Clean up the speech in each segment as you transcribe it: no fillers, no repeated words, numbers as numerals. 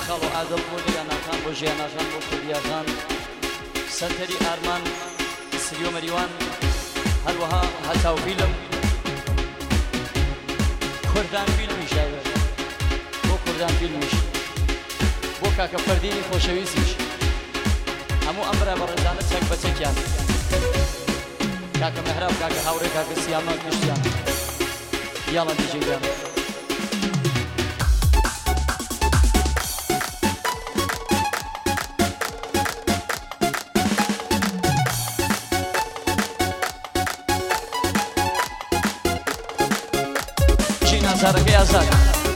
خاڵ و عادڵ بۆ لیانەکان بۆ ژیانەکان بۆ خولیاکان سەنتەری ئارمان سریۆ مەریوان هەروەها هەتاو فیلم کوردان فیلمی شایوە بۆ کوردان فیلمیش بۆ کاکە فەردینی خۆشەویستیش هەموو ئەم بەڕێزانە چەک بە چەکیان کاکە مەهراب کاکە هاوڕێ کاکە سیامە کشتیان یاڵە دیجێگان Azar'ı Azar.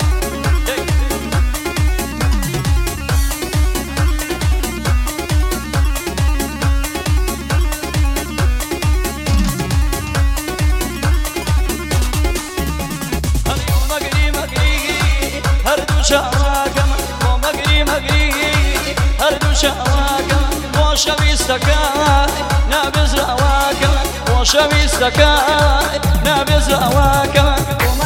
Her duşakam, o magri her duşakam, o şavistakay, nabiz rawakam, o şavistakay, nabiz rawakam.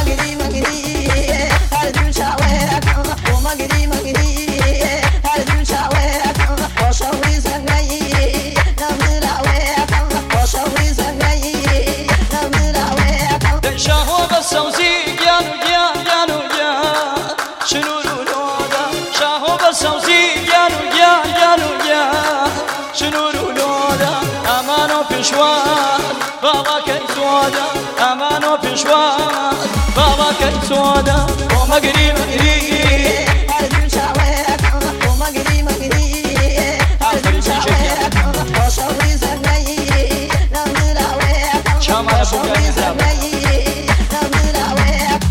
بابا كيسودا أمانو بشوار بابا كيسودا ومقري مقري أرجو شاويك ومقري أرجو شاويك وشوري زغني نمراويك وشوري زغني نمراويك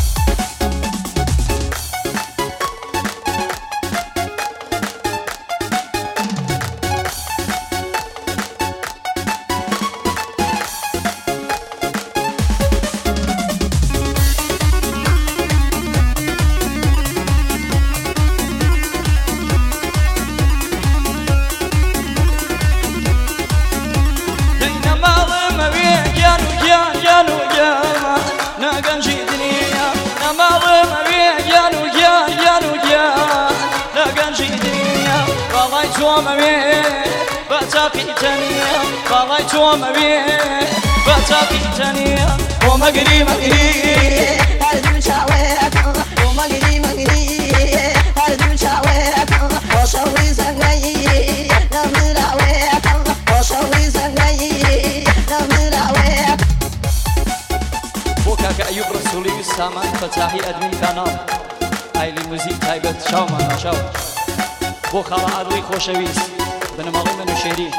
والله توم بيه بتاقي تانية ومقري أرجو شاويك ومقري أرجو شاويك وشوري زغني نمراويك وشوري زغني نمراويك بوكاك أيوب رسولي سامان فتاحي أدمين كانال هايلي موزيك تايبت شاو مانا شاو بو خالا عدوي خوشويس بنماغي منو شيري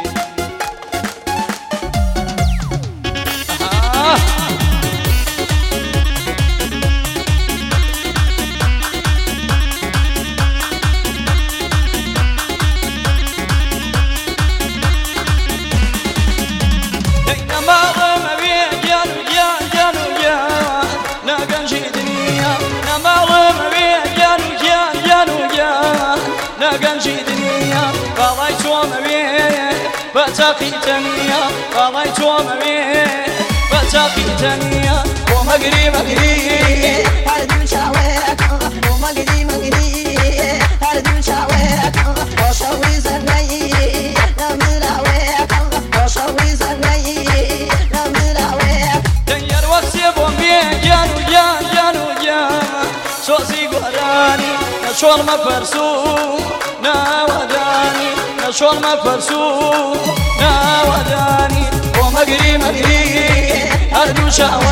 بتاقي تانية والله توم بيه بتاقي تانية ومقري أرجو شاويك ومقري أرجو شاويك وشوري زغني نمراويك وشوري زغني نمراويك دنيا وقتي بومبي جانو سوزي قراني نشور ما فرسو ناوداني نشور ما فرسو ناوداني ومقري أرجو شاويك